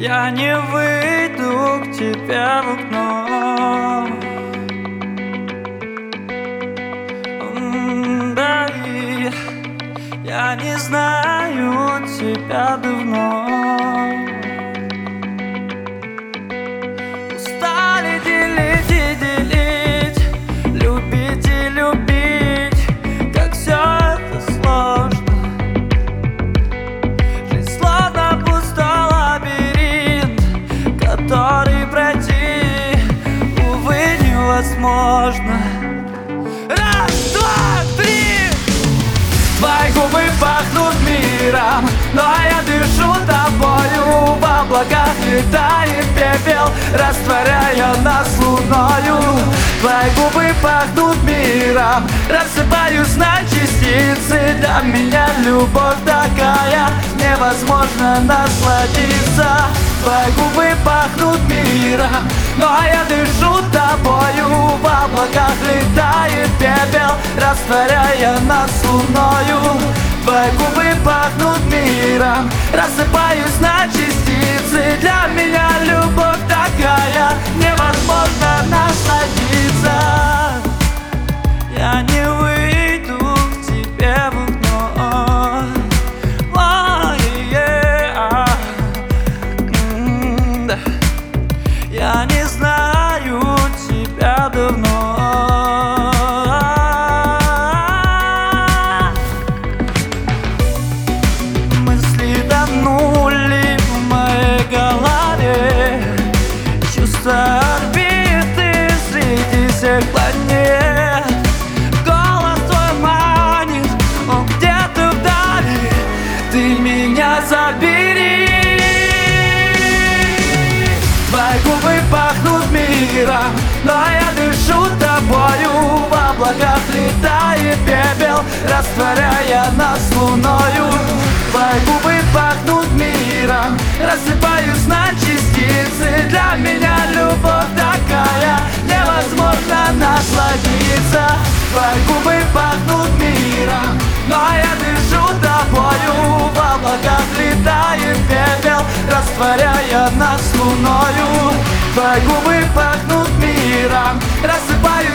Я не выйду к тебе в окно. Да, и я не знаю тебя давно. Устали делить и делить, любить и любить, как все это сложно. Жизнь словно пустой лабиринт, который пройти, увы, невозможно. Раз, два, три! Твои губы пахнут миром, но я дышу тобою. В облаках летает пепел, растворяя нас луною. Твои губы пахнут миром, рассыпаюсь на частицы. Для меня любовь такая, невозможно насладиться. Твои губы пахнут миром, но я дышу тобою. В облаках летает пепел, растворяя нас луною. Твои губы пахнут миром, рассыпаюсь на частицы. Для меня любовь такая, невозможно насладиться. Я не выйду к тебе в окно. Я не знаю тебя давно. Мысли тонули в моей голове, чувства орбиты среди всех планет. Голос твой манит, он где-то вдали, ты меня забери. Твои губы пахнут миром, но я дышу тобою. В облаках летает пепел, растворяя нас луною. Твои губы пахнут миром, рассыпаюсь на частицы. Для меня любовь такая, невозможно насладиться. Твои губы пахнут миром, но я дышу тобою. В облаках летает пепел, растворяя нас луною. Твои губы пахнут миром, рассыпаюсь